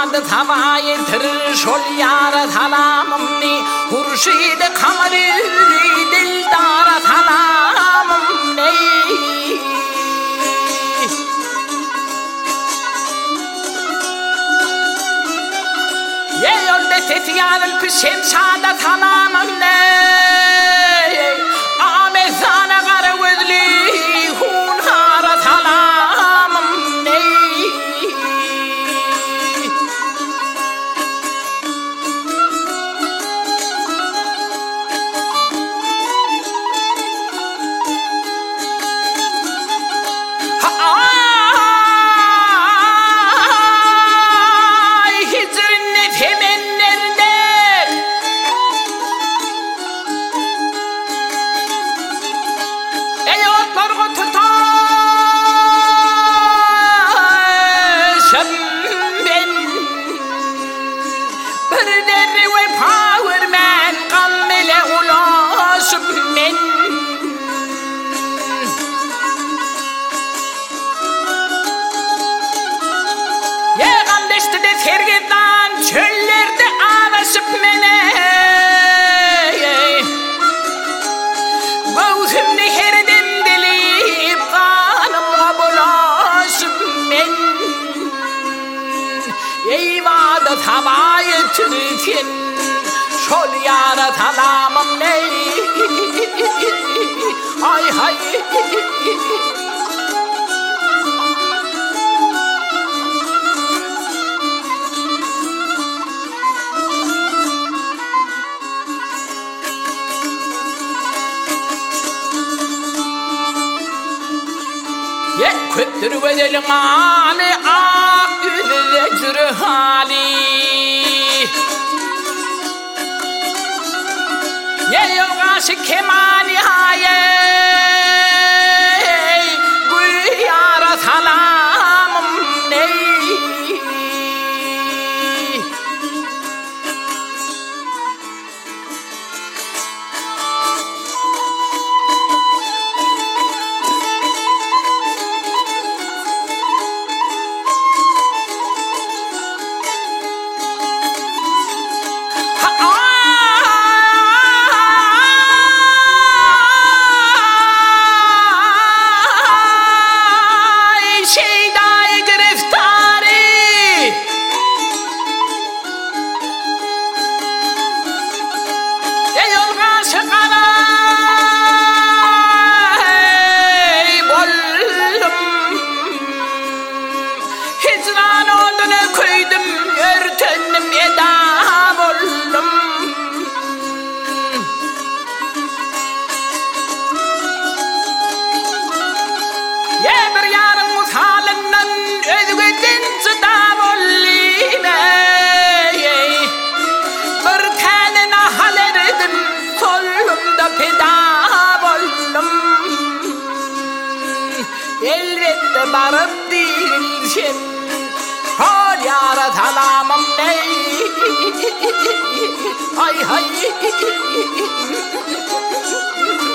vad tavaydır şol yara salamım ne hurşid kameri dildara salamım ne ye yolda tetiyanın pişen şada salamım ne amezana kara gözlü hunhara salamım ne çöllerde ağlaşıp mene Gözümde herden delip kanıma bulaşıp men Eyvada tavayı tüken şol yara salamım ne Ay hay Küttür vedelim hali ak yüzecür hali Ye yolgaşı kemani haye Gül yara salamım ney Elbette barıp değilsin Hol yara salamım ne Ay hay